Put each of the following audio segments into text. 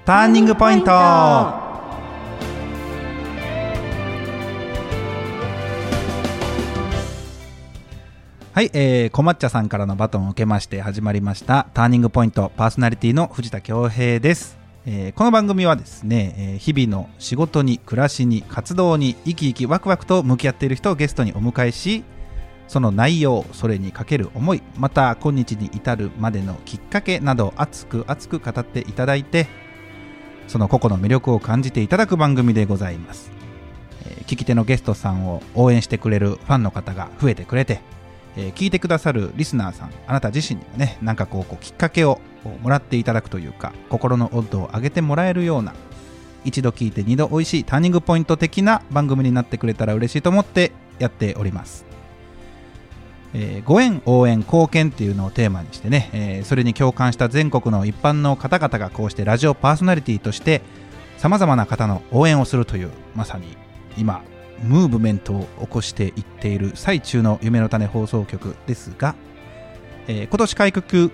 ターニングポイント。はい、こまっちゃさんからのバトンを受けまして始まりましたターニングポイント、パーソナリティの藤田恭平です。この番組はですね、日々の仕事に暮らしに活動に生き生きワクワクと向き合っている人をゲストにお迎えし、その内容、それにかける思い、また今日に至るまでのきっかけなど熱く熱く語っていただいて、その個々の魅力を感じていただく番組でございます。聞き手のゲストさんを応援してくれるファンの方が増えてくれて、聞いてくださるリスナーさん、あなた自身にはね、なんかこうきっかけをもらっていただくというか、心の温度を上げてもらえるような、一度聞いて二度おいしいターニングポイント的な番組になってくれたら嬉しいと思ってやっております。ご縁、応援、貢献っていうのをテーマにしてね、それに共感した全国の一般の方々がこうしてラジオパーソナリティとしてさまざまな方の応援をするという、まさに今ムーブメントを起こしていっている最中の夢の種放送局ですが、今年開局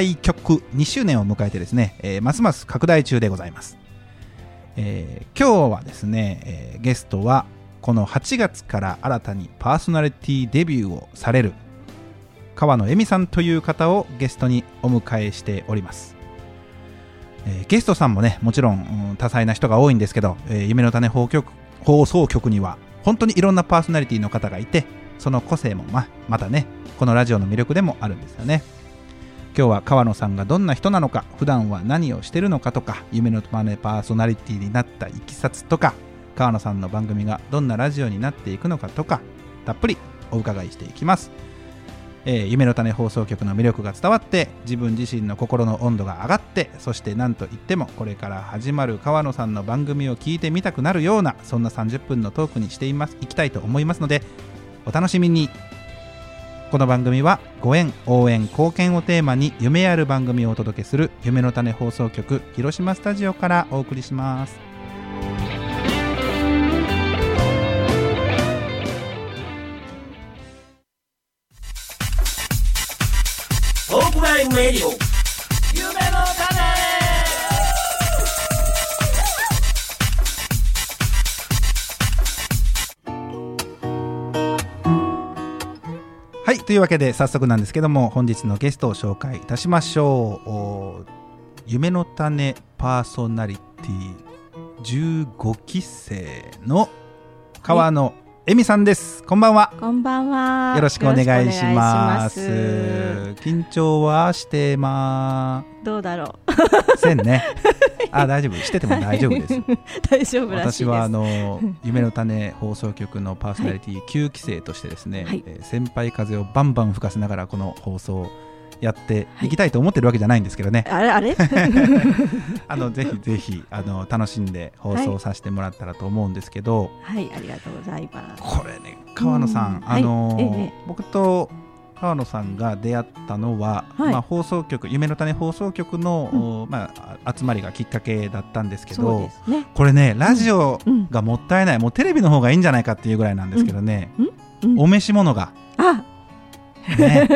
2周年を迎えてですね、ますます拡大中でございます。今日はですね、ゲストはこの8月から新たにパーソナリティデビューをされる川野恵美さんという方をゲストにお迎えしております。ゲストさんもね、もちろん多彩な人が多いんですけど、夢の種放送局には本当にいろんなパーソナリティの方がいて、その個性もまたね、このラジオの魅力でもあるんですよね。今日は川野さんがどんな人なのか、普段は何をしてるのかとか、夢の種パーソナリティになったいきさつとか、川野さんの番組がどんなラジオになっていくのかとか、たっぷりお伺いしていきます。夢の種放送局の魅力が伝わって、自分自身の心の温度が上がって、そして何といってもこれから始まる川野さんの番組を聞いてみたくなるような、そんな30分のトークにしていきたいと思いますので、お楽しみに。この番組はご縁、応援、貢献をテーマに夢ある番組をお届けする夢の種放送局広島スタジオからお送りします。 トークライブレディオ夢の種。 はい、というわけで早速なんですけども、本日のゲストを紹介いたしましょう。夢の種パーソナリティ15期生の川野恵美さんです。こんばんは。 こんばんは。 よろしくお願いします。緊張はしてどうだろうせんね。大丈夫、してても大丈夫です。 大丈夫らしいです。 私は夢の種放送局のパーソナリティ9期生としてですね、はい、先輩風をバンバン吹かせながらこの放送をやっていきたいと思ってるわけじゃないんですけどね、 はい、あれぜひぜひ楽しんで放送させてもらったらと思うんですけど、 はい、ありがとうございます。 これね、川野さん、僕と川野さんが出会ったのは、はい、放送局、夢の種放送局の、集まりがきっかけだったんですけど、これね、ラジオがもったいない、もうテレビの方がいいんじゃないかっていうぐらいなんですけどね、お召し物が、ね、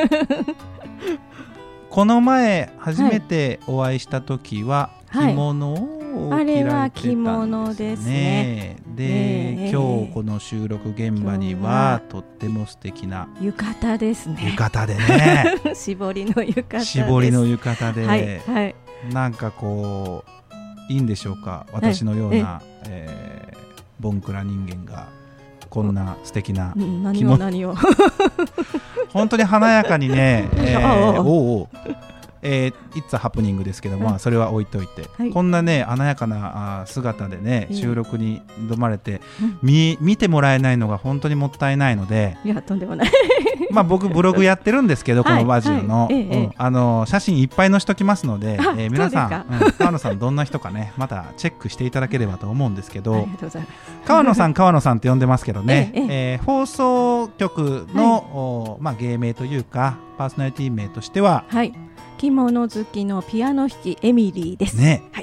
この前初めてお会いした時は着物を着られてたんですね。 あれは着物ですね。 で、今日この収録現場にはとっても素敵な浴衣ですね。 浴衣でね絞りの浴衣です。 絞りの浴衣で、 はいはい、なんかこういいんでしょうか、私のような、ボンクラ人間がこんな素敵な着物、 何を本当に華やかにね、It's a happening ですけど、それは置いといて、こんなね華やかな姿でね、収録に挑まれて、見てもらえないのが本当にもったいないので、 いやとんでもない僕ブログやってるんですけど、このラジオの、写真いっぱい載せときますので、皆さん、川野さんどんな人かね、またチェックしていただければと思うんですけど、川野さんって呼んでますけどね、放送局の、芸名というかパーソナリティ名としては、 着物好きのピアノ弾きエミリーです。 ね、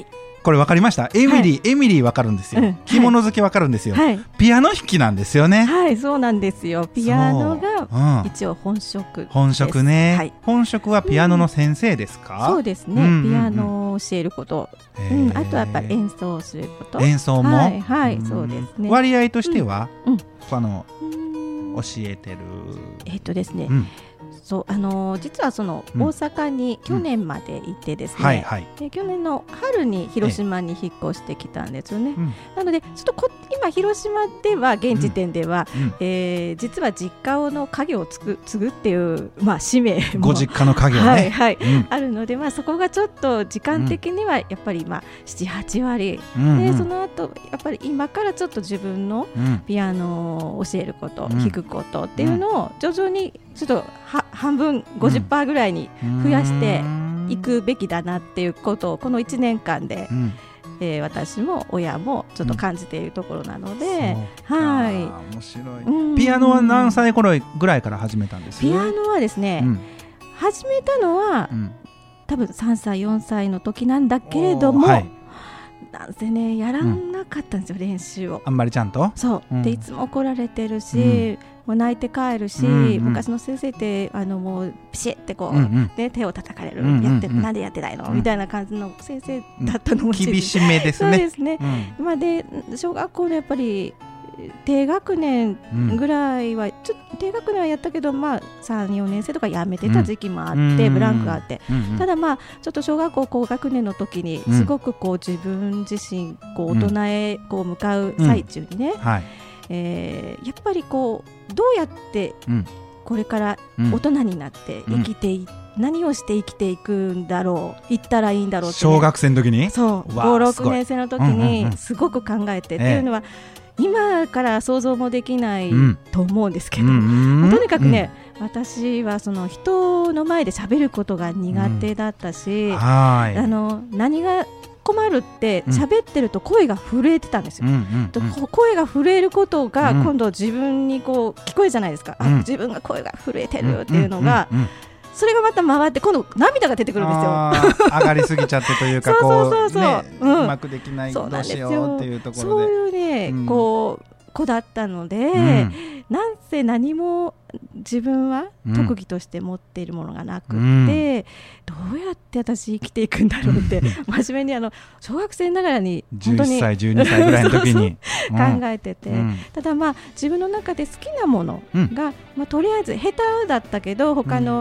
これ分かりました。エミリー分かるんですよ、着物好き分かるんですよ、ピアノ弾きなんですよね。 はい、そうなんですよ。ピアノが一応本職です。 本職ね、本職はピアノの先生ですか？ そうですね、ピアノを教えること、あとはやっぱり演奏すること。 演奏も、 はいそうですね。 割合としては、教えてるですね、そう実はその大阪に去年までいてですね、で去年の春に広島に引っ越してきたんですよね、なのでちょっと今広島では現時点では、実は実家の家業を継ぐっていう、使命もご実家の家業ね、 あるので、そこがちょっと時間的にはやっぱり7、8割、でその後やっぱり今からちょっと自分のピアノを教えること、弾くことっていうのを徐々にちょっと半分 50% ぐらいに増やしていくべきだなっていうことをこの1年間で、私も親もちょっと感じているところなので、面白い。ピアノは何歳頃ぐらいから始めたんですか？ ピアノはですね、始めたのは、多分3歳4歳の時なんだけれども、なんせねやらなかったんですよ、練習を。 あんまりちゃんとそうでいつも怒られてるし、もう泣いて帰るし、昔の先生ってもうピシッてこう、手を叩かれる、なんでやってないの、みたいな感じの先生だったのも厳しめですね。 そうですね、で小学校のやっぱり低学年ぐらいは、低学年はやったけど、3、4年生とかやめてた時期もあって、ブランクがあって、ただちょっと小学校高学年の時にすごくこう自分自身大人へこう向かう最中にね、やっぱりこうどうやってこれから大人になって生きて何をして生きていくんだろう、行ったらいいんだろうって、 小学生の時にそう、5、6年生の時にすごく考えて、っていうのは今から想像もできないと思うんですけど、とにかくね、私はその人の前で喋ることが苦手だったし、何が困るって喋ってると声が震えてたんですよ、声が震えることが今度自分にこう聞こえるじゃないですか、自分が声が震えてるっていうのが、それがまた回って今度涙が出てくるんですよ。 上がりすぎちゃってというか、うまくできない、どうしようっていうところで、 そういうね、こう子だったので、なんせ何も自分は特技として持っているものがなくて、どうやって私生きていくんだろうって真面目に小学生ながらに本当に 11歳12歳ぐらいの時に考えてて、ただ自分の中で好きなものが、とりあえず下手だったけど他の、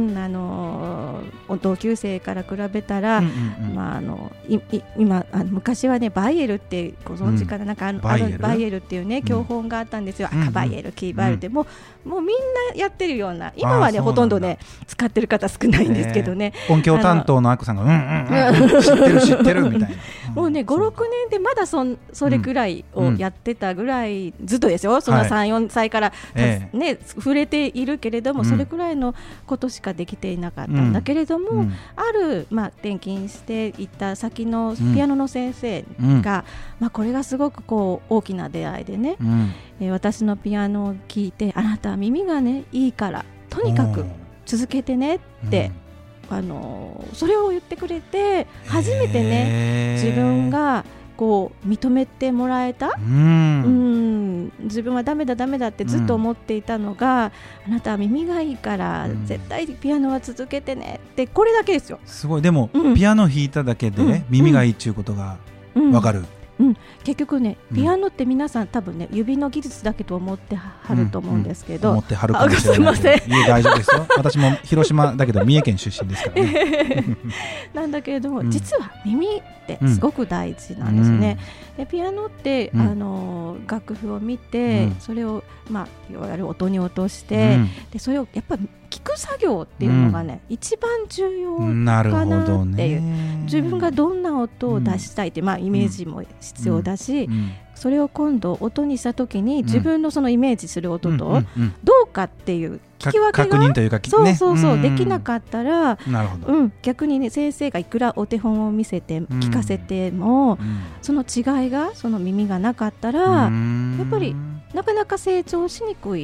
同級生から比べたら、今昔はねバイエルってご存知かな、なんかバイエルっていうね教本があったんですよ、赤バイエル、黄バイエルって、もうみんなやってるような、今はねほとんどね使ってる方少ないんですけどね、 音響担当のアッコさんが知ってるみたいなもうね 5、6年でまだそれくらいをやってたぐらい、ずっとですよ、その3、4歳から触れているけれども、それくらいのことしかできていなかったんだけれども、ある転勤していった先のピアノの先生が、これがすごくこう大きな出会いでね、私のピアノを聴いて、あなたは耳がねいいからとにかく続けてねって、それを言ってくれて、初めてね自分がこう認めてもらえた、自分はダメだってずっと思っていたのが、あなたは耳がいいから絶対ピアノは続けてねって、これだけですよ。 すごい。でも、ピアノ弾いただけで耳がいいっていうことが分かる、 結局ね、ピアノって皆さん多分ね指の技術だけと思ってはると思うんですけど、 思ってはるかもしれないけど、いえ大丈夫ですよ。私も広島だけど三重県出身ですからねなんだけれども、実は耳ってすごく大事なんですね、でピアノって、楽譜を見て、それをいわゆる音に落として、でそれをやっぱり聞く作業っていうのがね、一番重要かなっていう、自分がどんな音を出したいって、イメージも必要だし、それを今度音にした時に自分のそのイメージする音とどうかっていう聞き分けが、 確認というか、 そうできなかったら、 なるほど、 逆にね先生がいくらお手本を見せて聞かせても、その違いが、その耳がなかったら、やっぱりなかなか成長しにくい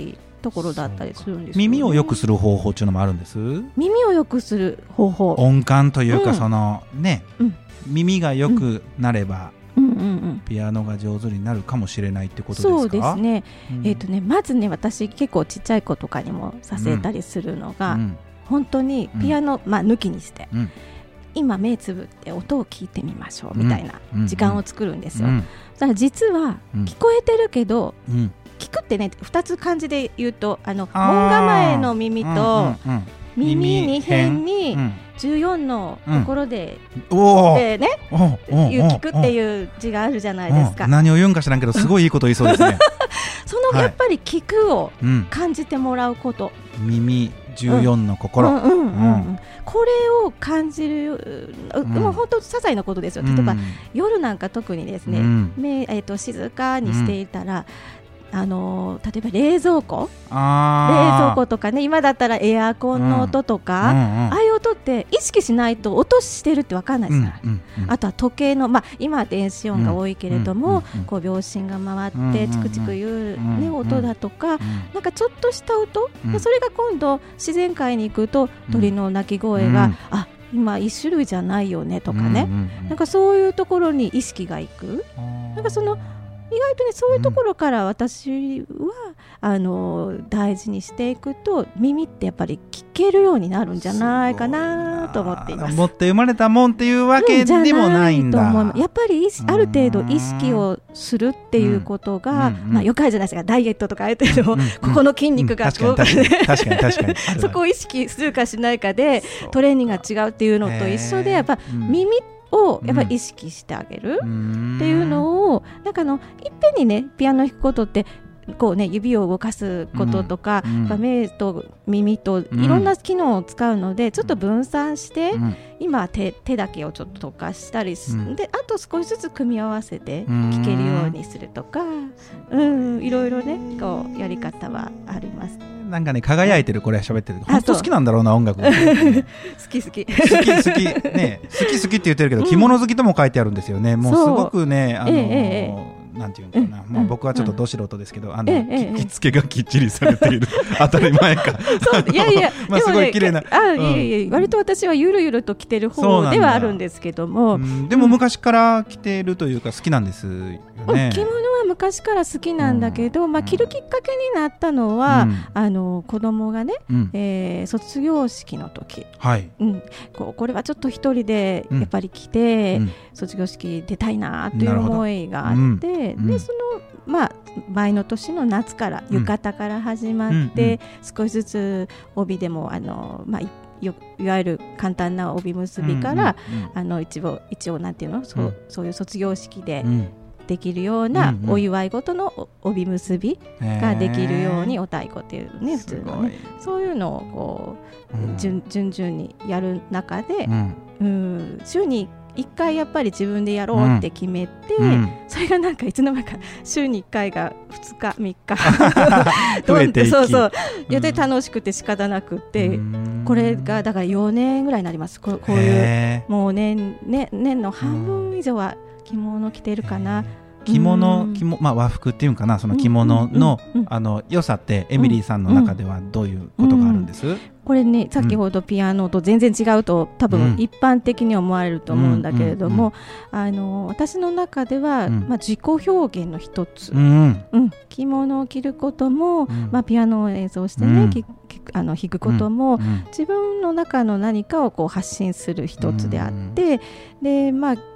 ところだったりするんですよね。 耳を良くする方法っていうのもあるんです。 耳を良くする方法、 音感というか、そのね、耳が良くなれば、ピアノが上手になるかもしれないってことですか。 そうですね、まずね、私結構ちっちゃい子とかにもさせたりするのが、本当にピアノ、抜きにして、今目つぶって音を聞いてみましょうみたいな時間を作るんですよ。だから実は聞こえてるけど、聞くってね、2つ漢字で言うと、門構えの耳と、耳に辺に14のところで、ね、聞くっていう字があるじゃないですか。 何を言うんか知らんけど、すごいいいこと言いそうですね。 そのやっぱり聞くを感じてもらうこと、 耳14の心、 これを感じる、もう本当些細なことですよ。例えば夜なんか特にですね、静かにしていたら、例えば冷蔵庫とかね、今だったらエアコンの音とか、ああいう音って意識しないと音してるって分かんないですから、あとは時計の、今は電子音が多いけれども、こう秒針が回ってチクチクいう、ね、音だとか、なんかちょっとした音、それが今度自然界に行くと鳥の鳴き声が、今一種類じゃないよねとかね、なんかそういうところに意識がいく。なんかその意外とね、そういうところから私は、大事にしていくと、耳ってやっぱり聞けるようになるんじゃないかなと思っています。 持って生まれたもんっていうわけでもないんだ。 やっぱりある程度意識をするっていうことが、よくあるじゃないですか、ダイエットとかある程度、ここの筋肉が確かにそこを意識するかしないかでトレーニングが違うっていうのと一緒で、やっぱ耳をやっぱり意識してあげるっていうのを、なんかいっぺんにね、ピアノ弾くことってこうね、指を動かすこととか、目と耳といろんな機能を使うので、ちょっと分散して、今は手だけをちょっと溶かしたりで、あと少しずつ組み合わせて聴けるようにするとか、いろいろね、こうやり方はあります。 なんかね、輝いてる、これ喋ってる、本当好きなんだろうな、音楽。好きね、好きって言ってるけど、着物好きとも書いてあるんですよね。もうすごくね、なんていうのかな、僕はちょっとど素人ですけど、着付けがきっちりされている、当たり前か。 いやいや、 すごい綺麗な。 割と私はゆるゆると着てる方ではあるんですけども、 でも昔から着てるというか好きなんですよね。 着物は昔から好きなんだけど、着るきっかけになったのは、子供がね、卒業式の時、これはちょっと一人でやっぱり着て、卒業式出たいなという思いがあって、でその前の年の夏から浴衣から始まって、少しずつ帯でもいわゆる簡単な帯結びから、一応なんていうの、そういう卒業式でできるようなお祝い事の帯結びができるように、お太鼓っていうね、普通のね、そういうのをこう順々にやる中で、週に1回やっぱり自分でやろうって決めて、それがなんかいつの間にか週に1回が2日3日増えていき、 やって楽しくて仕方なくて、これがだから4年ぐらいになります。こういうもう年の半分以上は着物着てるかな。 着物、和服っていうかな、その着物の良さってエミリーさんの中ではどういうことがあるんです？ これね、先ほどピアノと全然違うと多分一般的に思われると思うんだけれども、私の中では自己表現の一つ、着物を着ることも、ピアノを演奏してね、弾くことも、自分の中の何かをこう発信する一つであって、で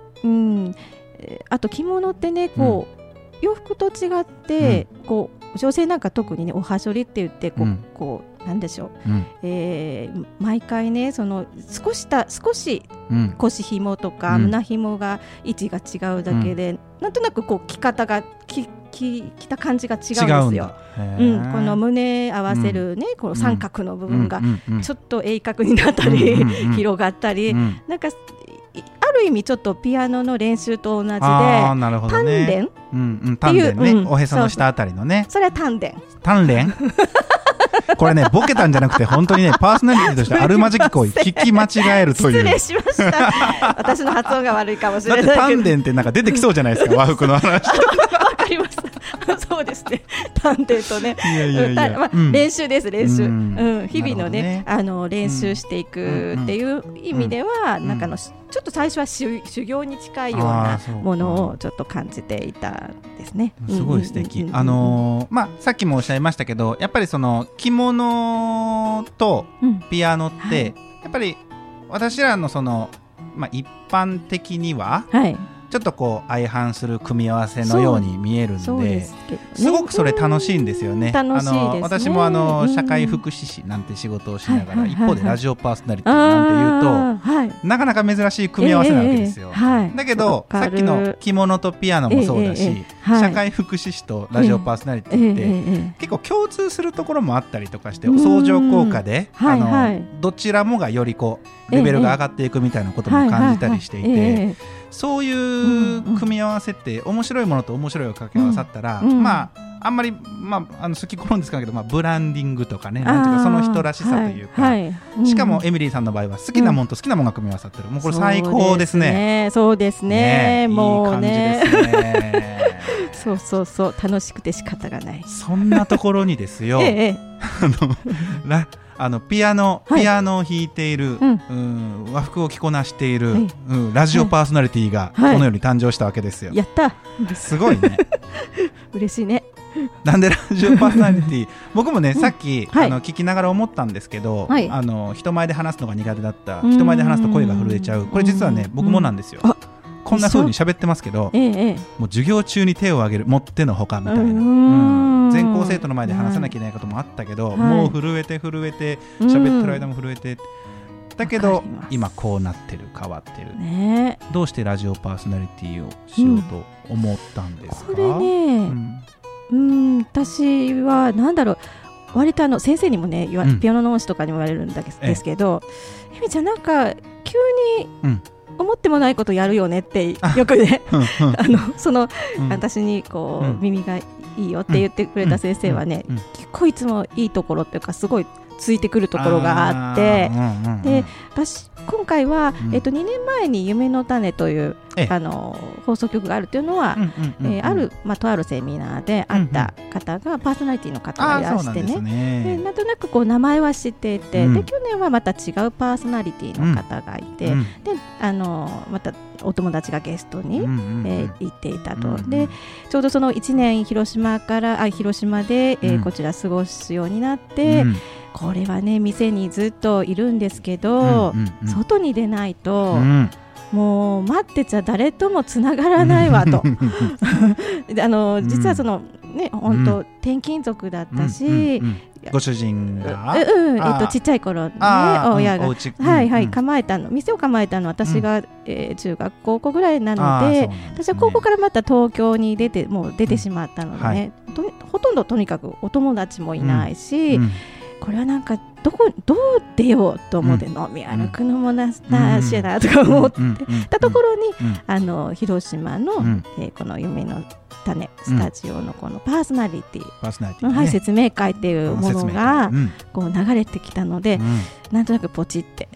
あと着物ってね、こう洋服と違って、こう女性なんか特にね、おはしょりって言ってこうなんでしょう、毎回ね、その少し腰紐とか胸紐が位置が違うだけで、なんとなくこう着方が着た感じが違うんですよ。この胸合わせるね、この三角の部分がちょっと鋭角になったり、広がったり、なんかある意味ちょっとピアノの練習と同じで、丹田っていう、 おへその下あたりのね、 それは丹田。 これね、ボケたんじゃなくて本当にね、パーソナリティとしてあるまじき行為、聞き間違えるという。 失礼しました。私の発音が悪いかもしれないけど。 だって丹田ってなんか出てきそうじゃないですか、和服の話。 わかりました。 そうですね、探偵とね、 うん練習です、練習、 うん日々のね、練習していくっていう意味では、なんかちょっと最初は修行に近いようなものをちょっと感じていたですね。 すごい素敵。さっきもおっしゃいましたけど、やっぱりその着物とピアノって、やっぱり私らのその、一般的には、ちょっとこう相反する組み合わせのように見えるんで、すごくそれ楽しいんですよね。 楽しいですね。 私も社会福祉士なんて仕事をしながら、一方でラジオパーソナリティなんていうと、なかなか珍しい組み合わせなわけですよ。だけどさっきの着物とピアノもそうだし、社会福祉士とラジオパーソナリティって結構共通するところもあったりとかして、相乗効果でどちらもがよりこうレベルが上がっていくみたいなことも感じたりしていて、そういう組み合わせって面白いものと面白いを掛け合わさったら、あんまり、好き好んですけど、ブランディングとかね、なんていうかその人らしさというか、しかもエミリーさんの場合は好きなものと好きなものが組み合わさってる、もうこれ最高ですね。 そうですね、もうね、 いい感じですね。 そう楽しくて仕方がない。 そんなところにですよ、ピアノを弾いている、和服を着こなしている、ラジオパーソナリティがこのように誕生したわけですよ。 やった、 すごいね。 嬉しいね。 なんでラジオパーソナリティ僕もね、さっき聞きながら思ったんですけど、人前で話すのが苦手だった、人前で話すと声が震えちゃう、これ実はね僕もなんですよ。こんな風に喋ってますけど、もう授業中に手を挙げる、もってのほかみたいな、全校生徒の前で話さなきゃいけないこともあったけど、もう震えて喋ってる間も震えて、だけど今こうなってる、変わってる、どうしてラジオパーソナリティをしようと思ったんですか？ これね、私はなんだろう、割と先生にもね、ピアノの恩師とかにも言われるんですけど、エミちゃんなんか急に思ってもないことやるよねってよくね私にこう耳がいいよって言ってくれた先生はね、結構いつもいいところっていうかすごいついてくるところがあって、で私今回は、2年前に夢の種という放送局があるというのは、とあるセミナーで会った方が、パーソナリティの方がいらしてね、なんとなくこう名前は知っていて、で去年はまた違うパーソナリティの方がいて、でまたお友達がゲストに、行っていたと。でちょうどその1年広島で、こちら過ごすようになって、これはね店にずっといるんですけど、外に出ないと、もう待ってちゃ誰ともつながらないわと実はそのね、本当転勤族だったし、 ご主人がちっちゃい頃ね、親が店を構えたの私が中学高校ぐらいなので、私は高校からまた東京に出てしまったのでね、ほとんどとにかくお友達もいないし、これはなんかどう出ようと思って、飲み歩くのもなしやなとか思ってたところに、広島のこの夢の種スタジオのこのパーソナリティの説明会っていうものがこう流れてきたので、なんとなくポチって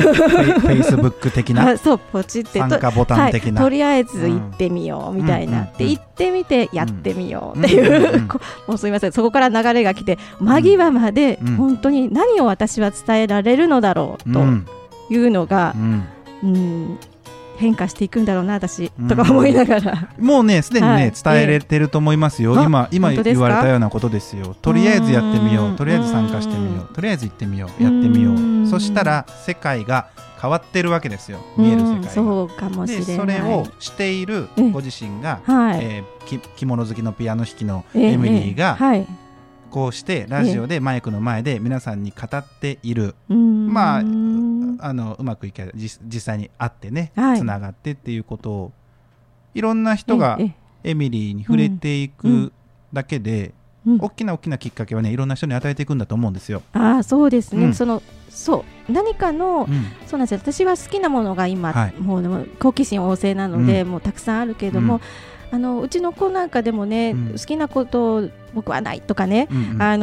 Facebook 的なそうポチって参加ボタン的な、 とりあえず行ってみようみたいなで、行ってみてやってみようっていうもうすみません、そこから流れが来て間際まで本当に何を私は伝えられるのだろうというのが変化していくんだろうな私とか思いながら、 もうねすでにね伝えれてると思いますよ。今言われたようなことですよ。とりあえずやってみよう、とりあえず参加してみよう、とりあえず行ってみよう、やってみよう。そしたら世界が変わってるわけですよ、見える世界が。 そうかもしれない。 でそれをしているご自身が、着物好きのピアノ弾きのエミリーが、こうしてラジオでマイクの前で皆さんに語っている、うまくいけば実際に会ってね、つながってっていうことをいろんな人がエミリーに触れていくだけで、大きなきっかけはねいろんな人に与えていくんだと思うんですよ。 そうですね、そう何かの、そうなんですよ。私は好きなものが今、もう好奇心旺盛なので、もうたくさんあるけれども、うちの子なんかでもね、好きなことを僕はないとかね、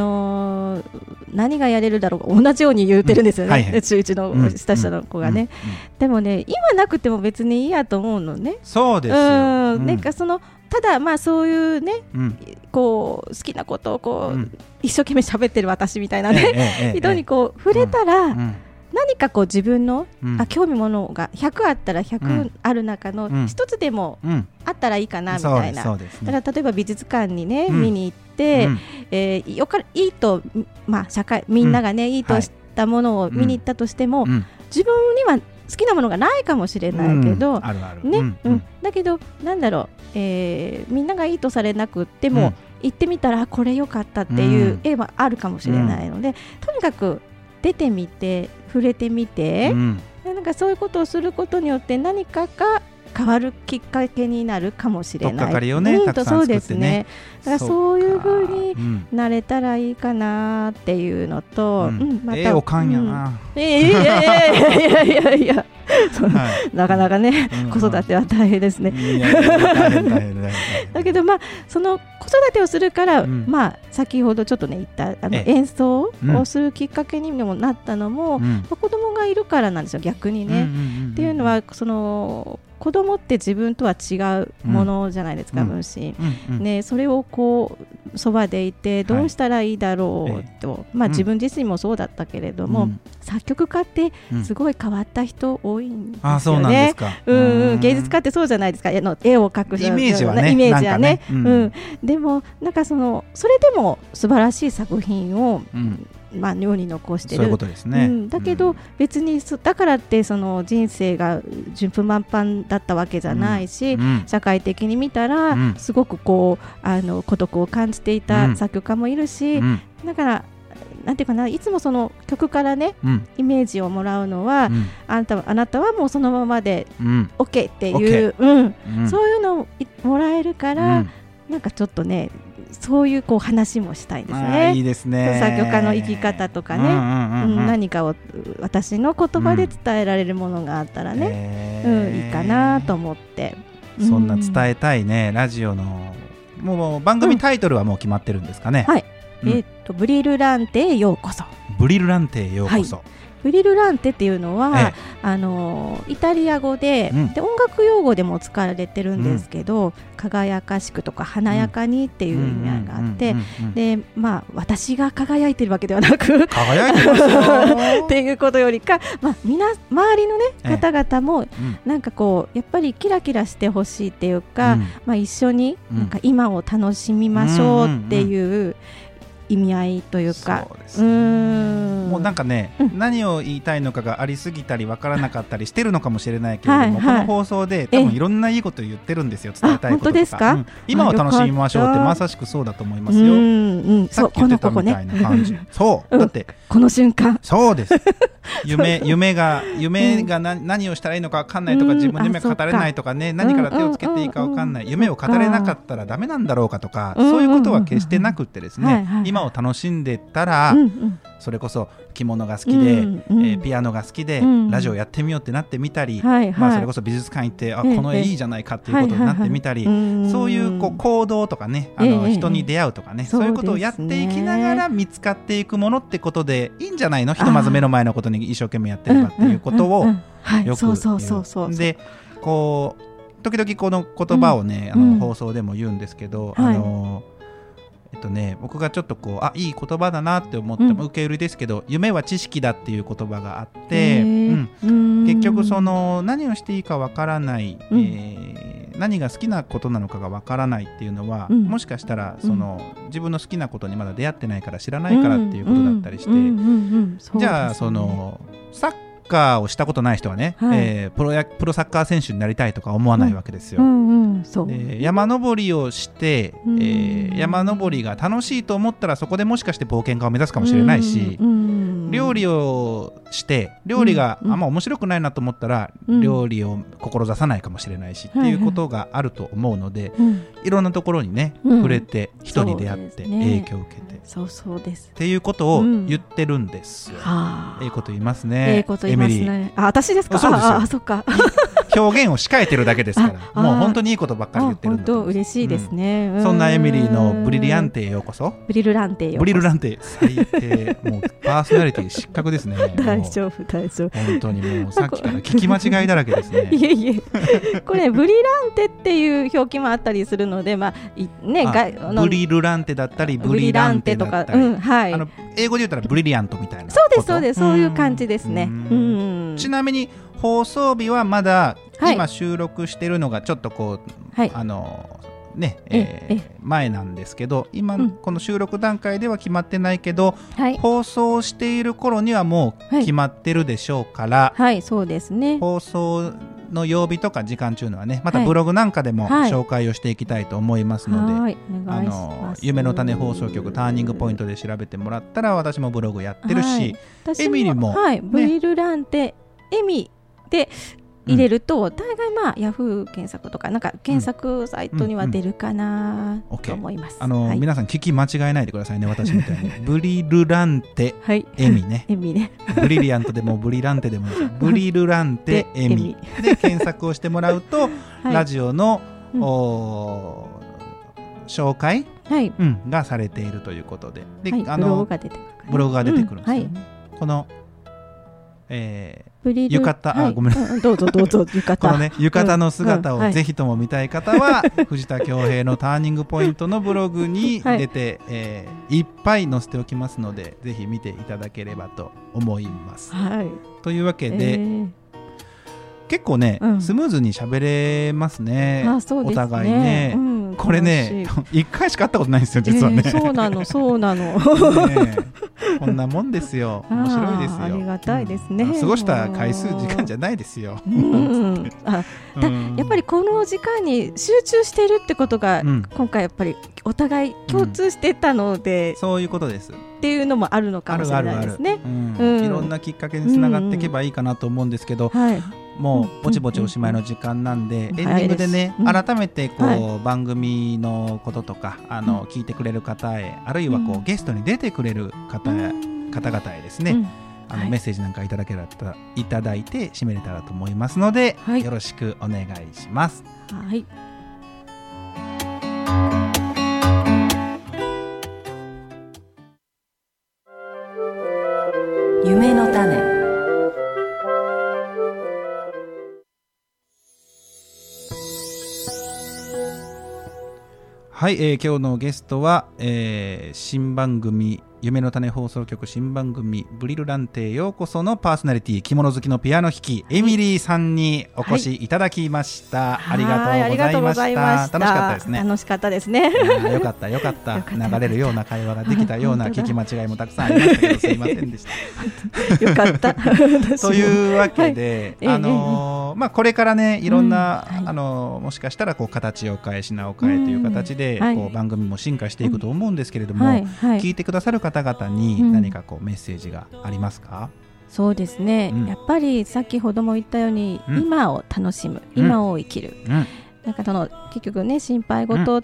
何がやれるだろう同じように言ってるんですよね、うちの下の子がね、でもね今なくても別にいいやと思うのね。 そうですよ、 なんかただまあそういうね、こう好きなことをこう、一生懸命喋ってる私みたいなね、人にこう触れたら、何かこう自分の、興味ものが100あったら100ある中の一つでもあったらいいかなみたいな、だから例えば美術館にね、見に行って、いいと、まあ、みんながね、いいとしたものを見に行ったとしても、自分には好きなものがないかもしれないけど、だけどなんだろう、みんながいいとされなくっても、行ってみたらこれ良かったっていう絵はあるかもしれないので、とにかく出てみて触れてみて、なんかそういうことをすることによって何かが変わるきっかけになるかもしれない。 とっかかりをね、たくさん作ってね。 だからそういう風になれたらいいかなっていうのと、 またおかんやな。 いやなかなかね、子育ては大変ですね。だけどまあその子育てをするから、まあ先ほどちょっとね言った演奏をするきっかけにもなったのも、子供がいるからなんですよ、逆にね。っていうのはその子供って自分とは違うものじゃないですか、分身、ね、それをこうそばでいてどうしたらいいだろうと、まあ自分自身もそうだったけれども、作曲家ってすごい変わった人多いんですよね。 そうなんですか。 芸術家ってそうじゃないですか、絵を描く人、 イメージはね、 でもなんかそれでも素晴らしい作品をまあ世に残してる。 そういうことですね。 だけど別にだからってその人生が順風満帆だったわけじゃないし、社会的に見たらすごくこう孤独を感じていた作曲家もいるし、だからなんていうかな、いつもその曲からね、イメージをもらうのは、あなたはもうそのままで OK っていう、そういうのをもらえるから、なんかちょっとね、そういうこう話もしたいですね。 いいですね。 作曲家の生き方とかね、何かを私の言葉で伝えられるものがあったらね、いいかなと思って。 そんな伝えたいね、ラジオのもう番組タイトルはもう決まってるんですかね。 はい。ブリルランテへようこそ。 ブリルランテへようこそ。 ブリルランテっていうのは、イタリア語で、音楽用語でも使われてるんですけど、輝かしくとか華やかにっていう意味合いがあって、でまあ私が輝いてるわけではなく輝いてますよっていうことよりか、まあ周りのね方々もなんかこうやっぱりキラキラしてほしいっていうか、まあ一緒になんか今を楽しみましょうっていう意味合いというか、 もうなんかね、何を言いたいのかがありすぎたり分からなかったりしてるのかもしれないけれども、この放送で多分いろんないいことを言ってるんですよ、伝えたいこととか。 本当ですか？ 今を楽しみましょうってまさしくそうだと思いますよ。さっき言ってたみたいな感じ。そうだってこの瞬間、 そうです。夢が何をしたらいいのか分かんないとか、自分の夢が語れないとかね、何から手をつけていいか分かんない、夢を語れなかったらダメなんだろうかとか、そういうことは決してなくってですね、今を楽しんでたら、それこそ着物が好きで、ピアノが好きで、ラジオやってみようってなってみたり、まあそれこそ美術館行ってこの絵いいじゃないかっていうことになってみたり、そういう行動とかね、人に出会うとかね、そういうことをやっていきながら見つかっていくものってことでいいんじゃないの、ひとまず目の前のことに一生懸命やってればっていうことをよく言う。でこう時々この言葉をね、放送でも言うんですけど、僕がちょっとこういい言葉だなって思っても受け売りですけど、夢は知識だっていう言葉があって、結局その何をしていいかわからない、何が好きなことなのかがわからないっていうのは、もしかしたらその自分の好きなことにまだ出会ってないから知らないからっていうことだったりして、じゃあそのサッカーをしたことない人はね、プロサッカー選手になりたいとか思わないわけですよ。山登りをして、山登りが楽しいと思ったらそこでもしかして冒険家を目指すかもしれないし、料理をして料理があんま面白くないなと思ったら、料理を志さないかもしれないし、っていうことがあると思うので、いろんなところにね触れて人に出会って影響を受けて、 そうですっていうことを言ってるんですよ。いいこと言いますね。 エミリー。私ですか？ そうですよ。 そっか。 表現を控えてるだけですからもう本当にいいことばっかり言ってるんだと思います。 本当嬉しいですね、 そんなエミリーのブリリアンテへようこそ。 ブリルランテへようこそ。 ブリルランテ最低もうパーソナリティ失格ですね。 大丈夫大丈夫。 本当にもうさっきから聞き間違いだらけですね。 いえいえこれブリランテっていう表記もあったりするので、まあね、 ブリルランテだったりブリランテだったり、 はい、 英語で言ったらブリリアントみたいな。 そうですそうです、そういう感じですね。 ちなみに放送日はまだ今収録してるのがちょっとこう、はい、ね前なんですけど、今この収録段階では決まってないけど、はい、放送している頃にはもう決まってるでしょうから、 はい、はい、そうですね。 放送の曜日とか時間中のはね、またブログなんかでも紹介をしていきたいと思いますので、はい、夢の種放送局ターニングポイントで調べてもらったら私もブログやってるし、はい、エミリも、 はい、ブリルランテエミで入れると、大概まあヤフー検索とかなんか検索サイトには出るかなと思います。 はい、皆さん聞き間違えないでくださいね、私みたいにブリルランテエミね、 エミね、 ブリリアントでもブリランテでもブリルランテエミで検索をしてもらうと、はい、ラジオの、紹介、はいがされているということで、 はい、ブログが出てくる、 ブログが出てくるんですよね、はい、この浴衣、ごめんなさい、 どうぞどうぞ浴衣このね浴衣の姿をぜひとも見たい方は、藤田恭平のターニングポイントのブログに出て、いっぱい載せておきますので、ぜひ見ていただければと思います、はい、というわけで、結構ね、スムーズに喋れますね、お互いね、これね1回しか会ったことないんですよ実はね、 そうなのそうなのこんなもんですよ、面白いですよ、 ありがたいですね、 過ごした回数時間じゃないですよ、 やっぱりこの時間に集中しているってことが、今回やっぱりお互い共通してたので、 そういうことですっていうのもあるのかもしれないですね。 いろんなきっかけにつながっていけばいいかなと思うんですけど、もうぼちぼちおしまいの時間なんで、エンディングでね、改めてこう番組のこととか聞いてくれる方へ、あるいはこうゲストに出てくれる方々へですね、メッセージなんかいただいて締めれたらと思いますので、よろしくお願いします。はい。 夢の種。 はい、今日のゲストは、新番組夢の種放送局新番組ブリルランテへようこそのパーソナリティ、着物好きのピアノ弾きエミリーさんにお越しいただきました、ありがとうございました。楽しかったですね。 楽しかったですね。 よかったよかった。流れるような会話ができたような聞き間違いもたくさんありましたけどすいませんでしたよかったというわけで、これからねいろんな、もしかしたらこう形を変え品を変えという形で、こう番組も進化していくと思うんですけれども、聞いてくださる方々に何かこうメッセージがありますか？ そうですね、やっぱり先ほども言ったように、今を楽しむ、今を生きる、なんか結局ね心配事って、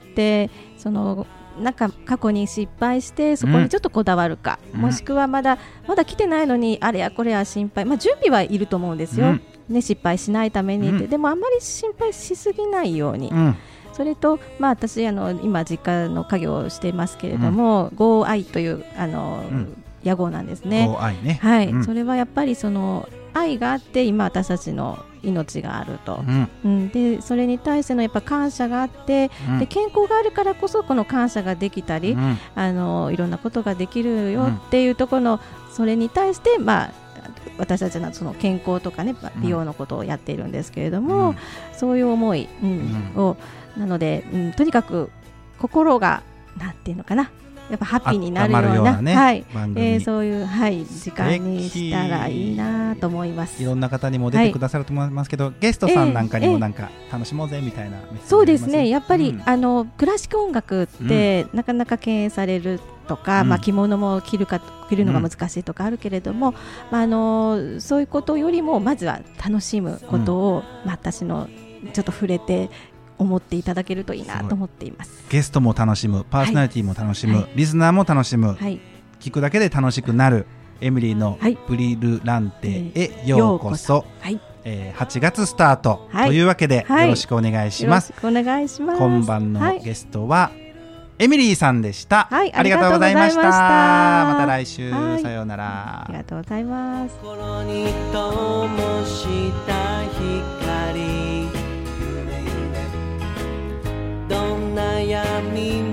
なんか過去に失敗してそこにちょっとこだわるか、もしくはまだ来てないのにあれやこれや心配、準備はいると思うんですよ、失敗しないためにって、でもあんまり心配しすぎないように、それと、私今実家の家業をしていますけれども、Go愛という屋号なんですね。 Go愛ね、 はい、それはやっぱり愛があって今私たちの命があると、でそれに対してのやっぱ感謝があって、で健康があるからこそこの感謝ができたり、いろんなことができるよっていうところの、それに対して、私たちのその健康とかね美容のことをやっているんですけれども、そういう思い、をなので、とにかく心がなんていうのかな、やっぱハッピーになるような、そういう、時間にしたらいいなと思います。 いろんな方にも出てくださると思いますけど、ゲストさんなんかにもなんか楽しもうぜみたいなメッセージあります？ そうですね、やっぱり、クラシック音楽って、なかなか敬遠されるとか、着物も着るのが難しいとかあるけれども、そういうことよりもまずは楽しむことを、私のちょっと触れて思っていただけるといいなと思っています。 ゲストも楽しむ、パーソナリティも楽しむ、リスナーも楽しむ、聞くだけで楽しくなるエミリーのブリルランテへようこそ、 8月スタートというわけで、よろしくお願いします。 よろしくお願いします。 今晩のゲストは、エミリーさんでした。 はい、 ありがとうございました。また来週、 はい、 さようなら。 ありがとうございます。 心に灯した光、どんな闇も